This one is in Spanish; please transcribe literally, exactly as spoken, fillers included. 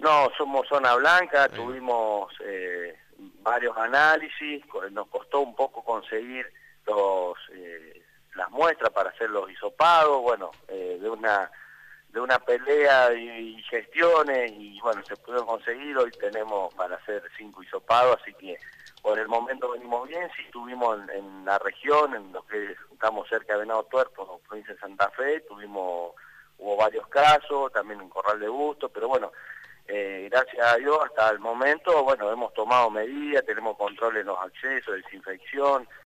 No, somos zona blanca, Ahí va. tuvimos eh, varios análisis, co- nos costó un poco conseguir los eh, las muestras para hacer los hisopados, bueno, eh, de una de una pelea y, y gestiones, y bueno, se pudieron conseguir. Hoy tenemos para hacer cinco hisopados, así que por el momento venimos bien. Sí estuvimos en, en la región, en lo que estamos cerca de Venado Tuerto, provincia de Santa Fe, tuvimos, hubo varios casos, también en Corral de Busto, pero bueno, eh, gracias a Dios hasta el momento, bueno, hemos tomado medidas, tenemos control en los accesos, desinfección,